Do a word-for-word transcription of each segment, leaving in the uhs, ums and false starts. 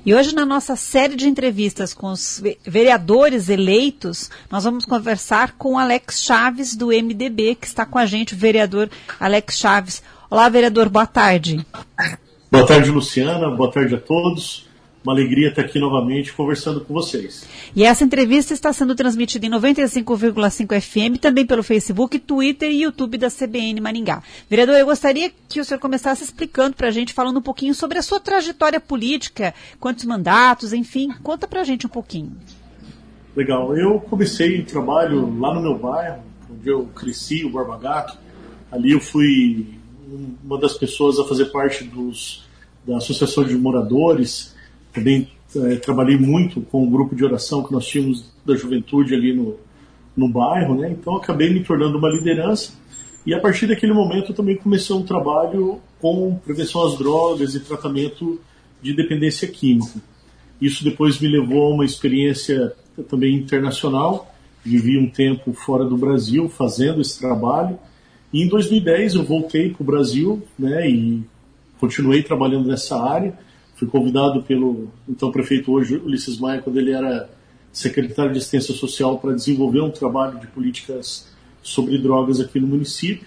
E hoje, na nossa série de entrevistas com os vereadores eleitos, nós vamos conversar com o Alex Chaves, do M D B, que está com a gente, o vereador Alex Chaves. Olá, vereador, boa tarde. Boa tarde, Luciana, boa tarde a todos. Uma alegria estar aqui novamente conversando com vocês. E essa entrevista está sendo transmitida em noventa e cinco vírgula cinco F M, também pelo Facebook, Twitter e YouTube da C B N Maringá. Vereador, eu gostaria que o senhor começasse explicando para a gente, falando um pouquinho sobre a sua trajetória política, quantos mandatos, enfim, conta para a gente um pouquinho. Legal, eu comecei o trabalho lá no meu bairro, onde eu cresci, o Borba Gato. Ali eu fui uma das pessoas a fazer parte dos, da Associação de Moradores. Também é, trabalhei muito com o grupo de oração que nós tínhamos da juventude ali no, no bairro, né? Então acabei me tornando uma liderança e a partir daquele momento eu também comecei um trabalho com prevenção às drogas e tratamento de dependência química. Isso depois me levou a uma experiência também internacional, vivi um tempo fora do Brasil fazendo esse trabalho e em dois mil e dez eu voltei para o Brasil, né, e continuei trabalhando nessa área. Fui convidado pelo então prefeito hoje, Ulisses Maia, quando ele era secretário de Assistência Social, para desenvolver um trabalho de políticas sobre drogas aqui no município.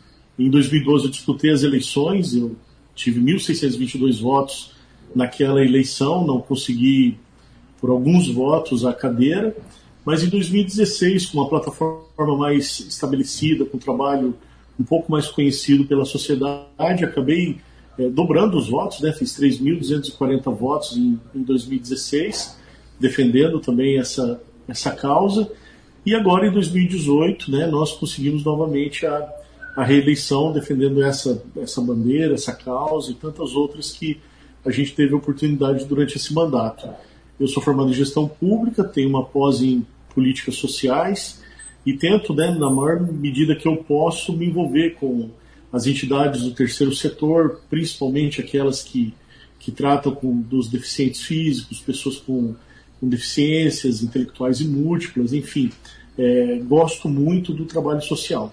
Em dois mil e doze eu disputei as eleições, eu tive mil seiscentos e vinte e dois votos naquela eleição, não consegui por alguns votos a cadeira, mas em dois mil e dezesseis, com uma plataforma mais estabelecida, com um trabalho um pouco mais conhecido pela sociedade, acabei É, dobrando os votos, né? Fiz três mil duzentos e quarenta votos em, em dois mil e dezesseis, defendendo também essa, essa causa. E agora, em dois mil e dezoito, né, nós conseguimos novamente a, a reeleição, defendendo essa, essa bandeira, essa causa e tantas outras que a gente teve a oportunidade durante esse mandato. Eu sou formado em gestão pública, tenho uma pós em políticas sociais e tento, né, na maior medida que eu posso, me envolver com as entidades do terceiro setor, principalmente aquelas que, que tratam com, dos deficientes físicos, pessoas com, com deficiências intelectuais e múltiplas, enfim, é, gosto muito do trabalho social.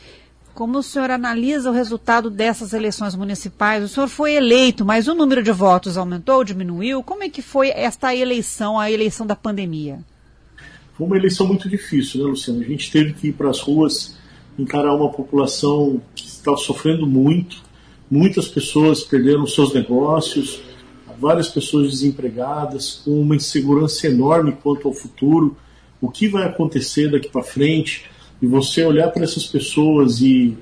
Como o senhor analisa o resultado dessas eleições municipais? O senhor foi eleito, mas o número de votos aumentou ou diminuiu? Como é que foi esta eleição, a eleição da pandemia? Foi uma eleição muito difícil, né, Luciana? A gente teve que ir para as ruas, encarar uma população que estava sofrendo muito, muitas pessoas perderam seus negócios, várias pessoas desempregadas, com uma insegurança enorme quanto ao futuro, o que vai acontecer daqui para frente, e você olhar para essas pessoas e,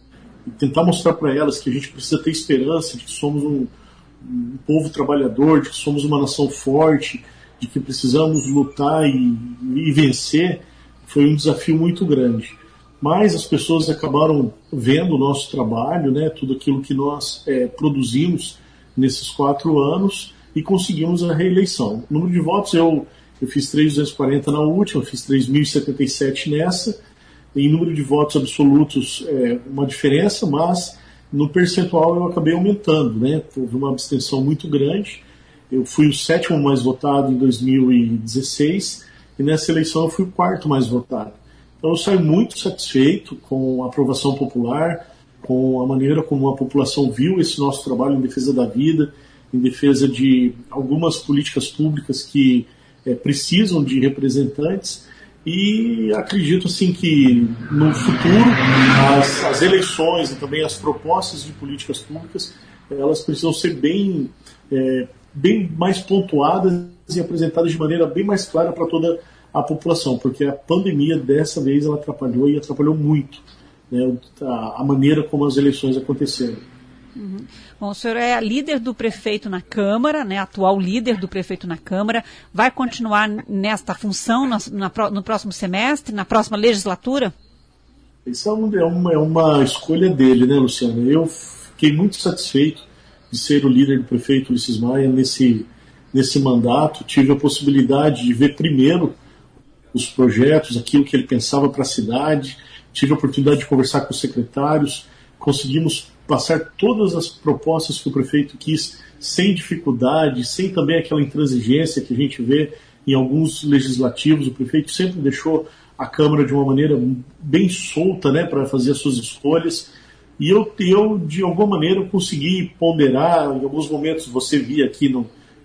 e tentar mostrar para elas que a gente precisa ter esperança, de que somos um, um povo trabalhador, de que somos uma nação forte, de que precisamos lutar e, e vencer, foi um desafio muito grande. Mas as pessoas acabaram vendo o nosso trabalho, né, tudo aquilo que nós é, produzimos nesses quatro anos e conseguimos a reeleição. O número de votos, eu, eu fiz três mil duzentos e quarenta na última, fiz três mil e setenta e sete nessa. Em número de votos absolutos, é, uma diferença, mas no percentual eu acabei aumentando, né, houve uma abstenção muito grande. Eu fui o sétimo mais votado em dois mil e dezesseis e nessa eleição eu fui o quarto mais votado. Então eu saio muito satisfeito com a aprovação popular, com a maneira como a população viu esse nosso trabalho em defesa da vida, em defesa de algumas políticas públicas que é, precisam de representantes e acredito assim que no futuro as, as eleições e também as propostas de políticas públicas elas precisam ser bem, é, bem mais pontuadas e apresentadas de maneira bem mais clara para toda a a população, porque a pandemia dessa vez ela atrapalhou e atrapalhou muito, né, a, a maneira como as eleições aconteceram. Uhum. Bom, o senhor é líder do prefeito na Câmara, né, atual líder do prefeito na Câmara, vai continuar nesta função na, na, no próximo semestre, na próxima legislatura? Isso é uma, é uma escolha dele, né, Luciana? Eu fiquei muito satisfeito de ser o líder do prefeito Ulisses Maia nesse, nesse mandato, tive a possibilidade de ver primeiro os projetos, aquilo que ele pensava para a cidade, tive a oportunidade de conversar com os secretários, conseguimos passar todas as propostas que o prefeito quis sem dificuldade, sem também aquela intransigência que a gente vê em alguns legislativos. O prefeito sempre deixou a Câmara de uma maneira bem solta, né, para fazer as suas escolhas, e eu, eu, de alguma maneira, consegui ponderar, em alguns momentos você via aqui no,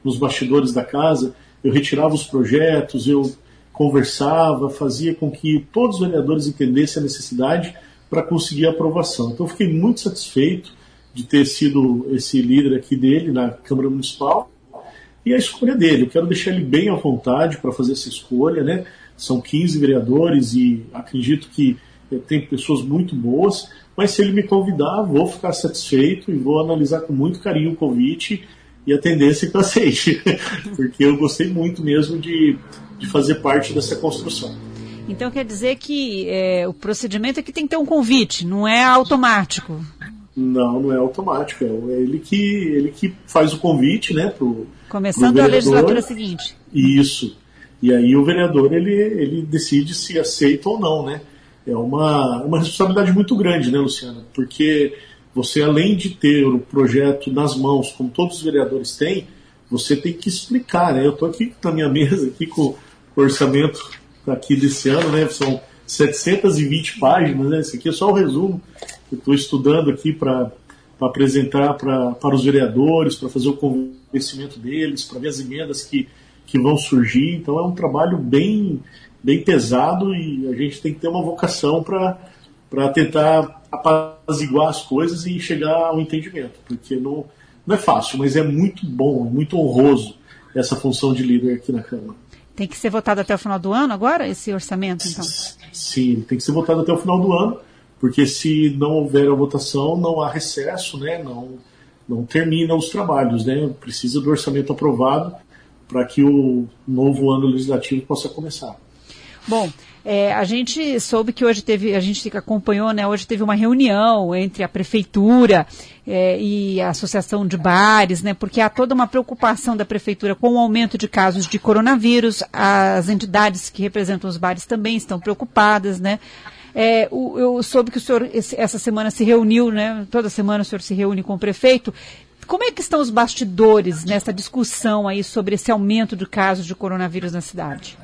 nos bastidores da casa, eu retirava os projetos, eu conversava, fazia com que todos os vereadores entendessem a necessidade para conseguir a aprovação. Então eu fiquei muito satisfeito de ter sido esse líder aqui dele na Câmara Municipal e a escolha dele. Eu quero deixar ele bem à vontade para fazer essa escolha, né? São quinze vereadores e acredito que tem pessoas muito boas, mas se ele me convidar, vou ficar satisfeito e vou analisar com muito carinho o convite e a tendência que eu aceite, porque eu gostei muito mesmo de, de fazer parte dessa construção. Então quer dizer que é, o procedimento é que tem que ter um convite, não é automático? Não, não é automático, é ele que, ele que faz o convite, né, pro, começando pro a legislatura seguinte. Isso, e aí o vereador ele, ele decide se aceita ou não, né? É uma, uma responsabilidade muito grande, né, Luciana? Porque você, além de ter o projeto nas mãos, como todos os vereadores têm, você tem que explicar, né? Eu estou aqui na minha mesa, aqui com o orçamento aqui desse ano, né? São setecentas e vinte páginas, né? Esse aqui é só o resumo que eu estou estudando aqui para apresentar pra, para os vereadores, para fazer o convencimento deles, para ver as emendas que, que vão surgir. Então é um trabalho bem... bem pesado e a gente tem que ter uma vocação para tentar apaziguar as coisas e chegar ao entendimento, porque não, não é fácil, mas é muito bom, muito honroso essa função de líder aqui na Câmara. Tem que ser votado até o final do ano agora, esse orçamento, então? Sim, tem que ser votado até o final do ano, porque se não houver a votação, não há recesso, né? não, não termina os trabalhos, né? Precisa do orçamento aprovado para que o novo ano legislativo possa começar. Bom, é, a gente soube que hoje teve, a gente acompanhou, né, hoje teve uma reunião entre a Prefeitura é, e a Associação de Bares, né, porque há toda uma preocupação da Prefeitura com o aumento de casos de coronavírus, as entidades que representam os bares também estão preocupadas, né. É, o, eu soube que o senhor esse, essa semana se reuniu, né, toda semana o senhor se reúne com o prefeito. Como é que estão os bastidores nessa discussão aí sobre esse aumento de casos de coronavírus na cidade?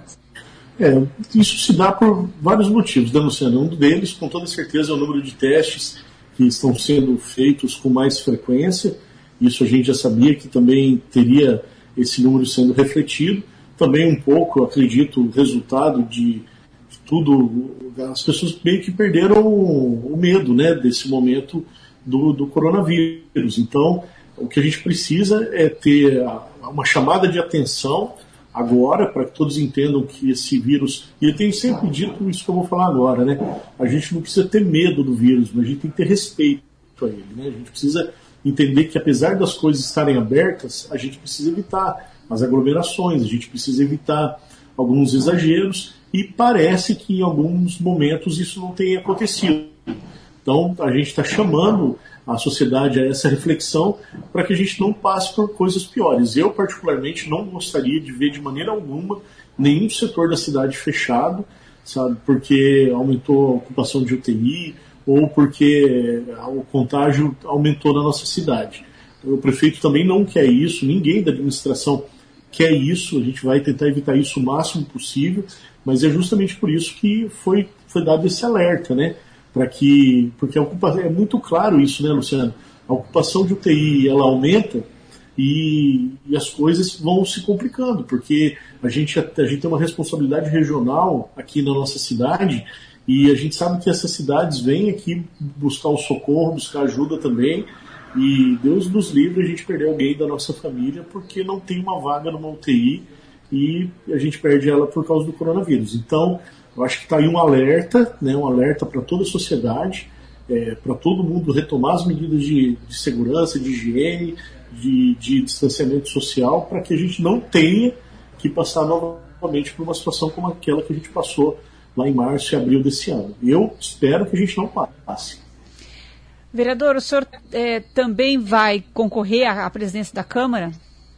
É, isso se dá por vários motivos, né, Luciano? Um deles, com toda certeza, é o número de testes que estão sendo feitos com mais frequência. Isso a gente já sabia que também teria esse número sendo refletido. Também um pouco, acredito, o resultado de, de tudo. As pessoas meio que perderam o, o medo, né, desse momento do, do coronavírus. Então, o que a gente precisa é ter a, uma chamada de atenção agora, para que todos entendam que esse vírus, e eu tenho sempre dito isso que eu vou falar agora, né? A gente não precisa ter medo do vírus, mas a gente tem que ter respeito a ele, né? A gente precisa entender que apesar das coisas estarem abertas, a gente precisa evitar as aglomerações, a gente precisa evitar alguns exageros, e parece que em alguns momentos isso não tem acontecido. Então a gente está chamando a sociedade a essa reflexão para que a gente não passe por coisas piores. Eu, particularmente, não gostaria de ver de maneira alguma nenhum setor da cidade fechado, sabe, porque aumentou a ocupação de U T I ou porque o contágio aumentou na nossa cidade. O prefeito também não quer isso, ninguém da administração quer isso, a gente vai tentar evitar isso o máximo possível, mas é justamente por isso que foi, foi dado esse alerta, né? Para que, porque a ocupação, é muito claro isso, né, Luciano? A ocupação de U T I ela aumenta e, e as coisas vão se complicando, porque a gente, a gente tem uma responsabilidade regional aqui na nossa cidade e a gente sabe que essas cidades vêm aqui buscar o socorro, buscar ajuda também, e Deus nos livre a gente perder alguém da nossa família porque não tem uma vaga numa U T I e a gente perde ela por causa do coronavírus. Então, eu acho que está aí um alerta, né, um alerta para toda a sociedade, é, para todo mundo retomar as medidas de, de segurança, de higiene, de, de distanciamento social, para que a gente não tenha que passar novamente por uma situação como aquela que a gente passou lá em março e abril desse ano. Eu espero que a gente não passe. Vereador, o senhor é, também vai concorrer à, à presidência da Câmara?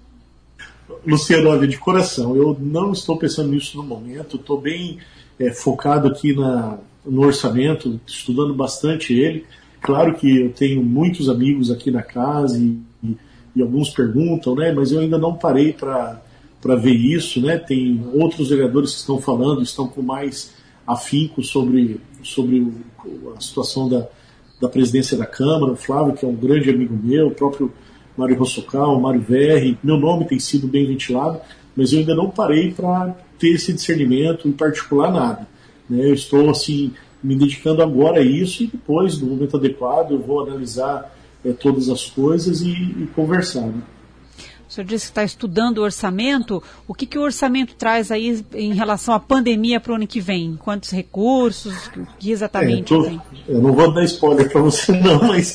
Luciano, olha, de coração, eu não estou pensando nisso no momento, estou bem é, focado aqui na, no orçamento, estudando bastante ele. Claro que eu tenho muitos amigos aqui na casa e, e, e alguns perguntam, né, mas eu ainda não parei para ver isso, né? Tem outros vereadores que estão falando, estão com mais afinco sobre, sobre o, a situação da, da presidência da Câmara, o Flávio, que é um grande amigo meu, o próprio Mário Rossocal, Mário Verri, meu nome tem sido bem ventilado, mas eu ainda não parei para ter esse discernimento, em particular nada. Né? Eu estou assim, me dedicando agora a isso e depois, no momento adequado, eu vou analisar é, todas as coisas e, e conversar. Né? O senhor disse que está estudando o orçamento. O que, que o orçamento traz aí em relação à pandemia para o ano que vem? Quantos recursos? O que exatamente? É, tô, eu não vou dar spoiler para você não, mas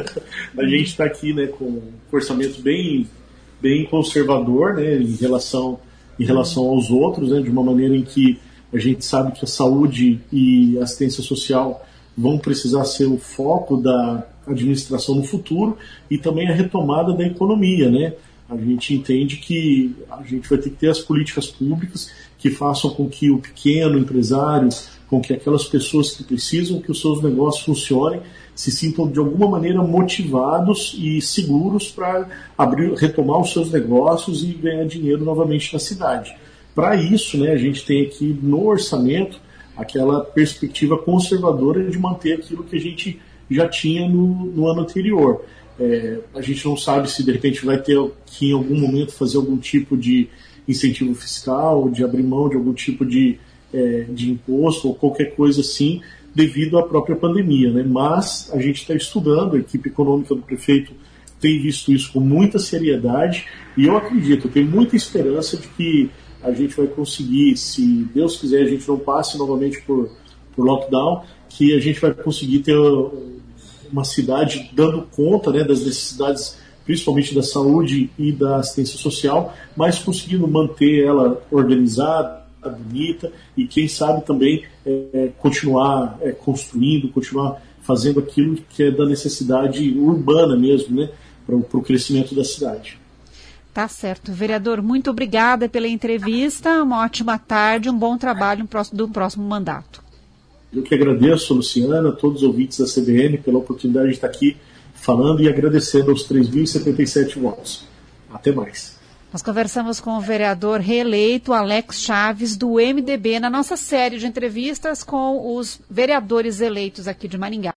a gente está aqui, né, com um orçamento bem, bem conservador, né, em relação, em relação aos outros, né, de uma maneira em que a gente sabe que a saúde e a assistência social vão precisar ser o foco da administração no futuro e também a retomada da economia, né? A gente entende que a gente vai ter que ter as políticas públicas que façam com que o pequeno empresário, com que aquelas pessoas que precisam que os seus negócios funcionem, se sintam de alguma maneira motivados e seguros para abrir, retomar os seus negócios e ganhar dinheiro novamente na cidade. Para isso, né, a gente tem aqui no orçamento aquela perspectiva conservadora de manter aquilo que a gente já tinha no, no ano anterior. É, a gente não sabe se de repente vai ter que em algum momento fazer algum tipo de incentivo fiscal, de abrir mão de algum tipo de, é, de imposto ou qualquer coisa assim, devido à própria pandemia. Né? Mas a gente está estudando, a equipe econômica do prefeito tem visto isso com muita seriedade e eu acredito, eu tenho muita esperança de que a gente vai conseguir, se Deus quiser, a gente não passe novamente por, por lockdown, que a gente vai conseguir ter uma cidade dando conta, né, das necessidades, principalmente da saúde e da assistência social, mas conseguindo manter ela organizada, bonita e, quem sabe, também é, continuar é, construindo, continuar fazendo aquilo que é da necessidade urbana mesmo, né, para o crescimento da cidade. Tá certo. Vereador, muito obrigada pela entrevista, uma ótima tarde, um bom trabalho no próximo, do próximo mandato. Eu que agradeço, Luciana, a todos os ouvintes da C B N pela oportunidade de estar aqui falando e agradecendo aos três mil e setenta e sete votos. Até mais. Nós conversamos com o vereador reeleito Alex Chaves, do M D B, na nossa série de entrevistas com os vereadores eleitos aqui de Maringá.